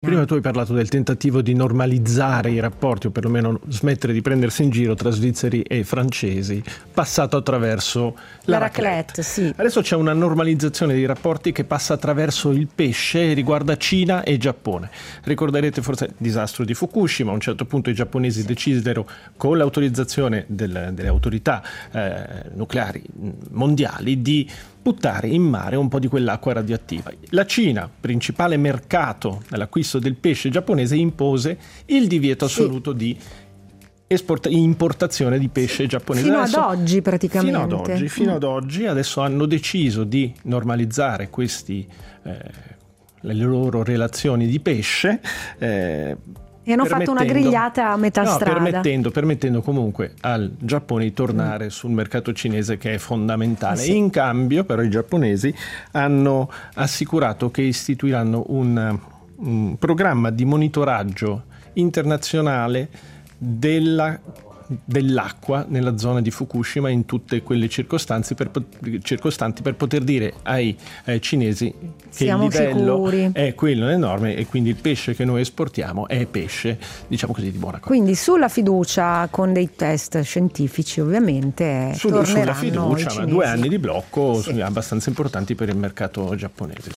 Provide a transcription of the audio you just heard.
Prima tu hai parlato del tentativo di normalizzare i rapporti, o perlomeno smettere di prendersi in giro tra svizzeri e francesi, passato attraverso la raclette. Sì. Adesso c'è una normalizzazione dei rapporti che passa attraverso il pesce e riguarda Cina e Giappone. Ricorderete forse il disastro di Fukushima. A un certo punto i giapponesi decisero, con l'autorizzazione delle autorità nucleari mondiali, di buttare in mare un po' di quell'acqua radioattiva. La Cina, principale mercato nell'acquisto del pesce giapponese, impose il divieto assoluto di importazione di pesce giapponese. Fino ad oggi praticamente. Fino ad oggi adesso hanno deciso di normalizzare le loro relazioni di pesce. E hanno fatto una grigliata a metà strada. Permettendo comunque al Giappone di tornare sul mercato cinese, che è fondamentale. Sì. In cambio però i giapponesi hanno assicurato che istituiranno un programma di monitoraggio internazionale dell'acqua nella zona di Fukushima, in tutte quelle circostanti per poter dire ai cinesi che siamo il livello sicuri. È quello enorme, e quindi il pesce che noi esportiamo è pesce, diciamo così, di buona qualità. Quindi sulla fiducia, con dei test scientifici ovviamente, sulla fiducia, i cinesi. 2 anni di blocco abbastanza importanti per il mercato giapponese.